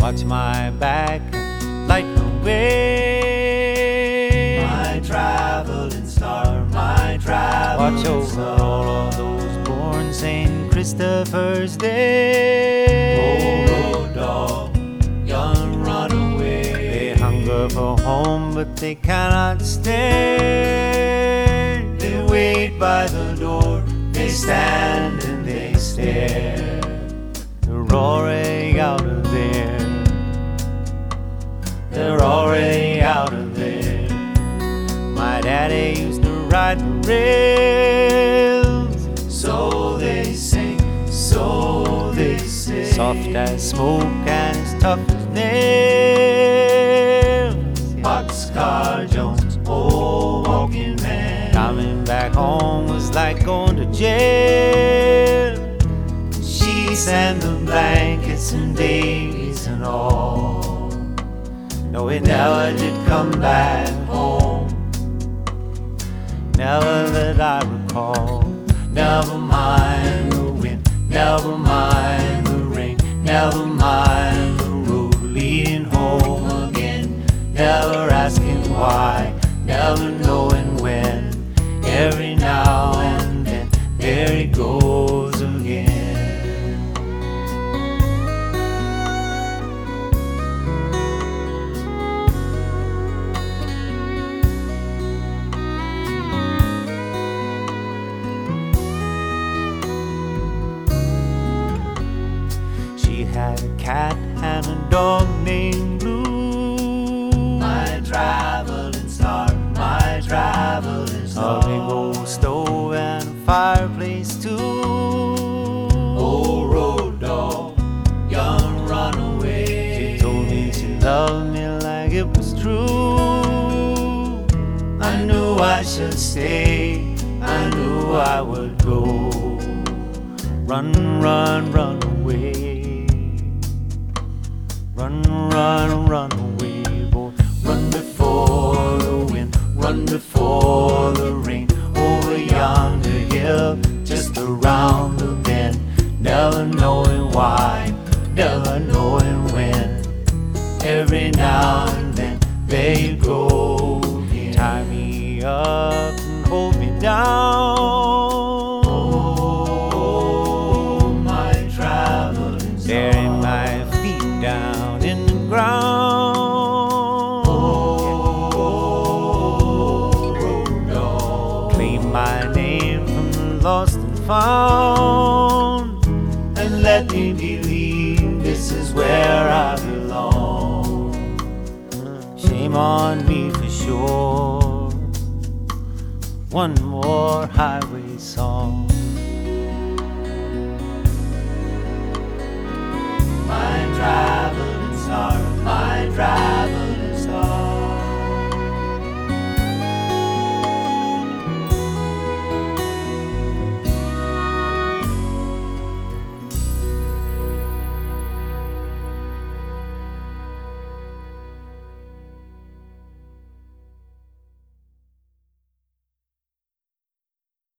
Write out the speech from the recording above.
Watch my back, light the way. My traveling star, my traveling Watch over star. all of those born St. Christopher's Day. Oh, road dog, young runaway. They hunger for home, but they cannot stay. They wait by the door, they stand and they stare. They're already out of there. They're already out of there. My daddy used to ride the rails. So they sing, so they say. Soft as smoke and as tough as nails. Boxcar Jones, old walking man. Coming back home was like going to jail. Sheets and the blankets and babies and all. No, it Never did come back home. never that I recall. Never mind the wind, never mind the rain, never mind the road leading home again. Never asking why, never knowing when. Every now and then, there he goes again. She had a cat and a dog named Blue. My traveling star, my traveling A star. big old stove and a fireplace too. Old road dog, young runaway. She told me she loved me like it was true. I knew I should stay, I knew I would go. Run, run, run away. Run, run, run away, boy. Run before the wind, run before the rain. Over yonder hill, just around the bend. Never knowing why, never knowing when. Every now and then, there you go again. Tie me up and hold me down. Oh, my traveling star. Bury my feet down in the ground. Oh, road dog. Claim my name from the lost and found. And let me believe this is where I belong. Shame on me for sure. One more highway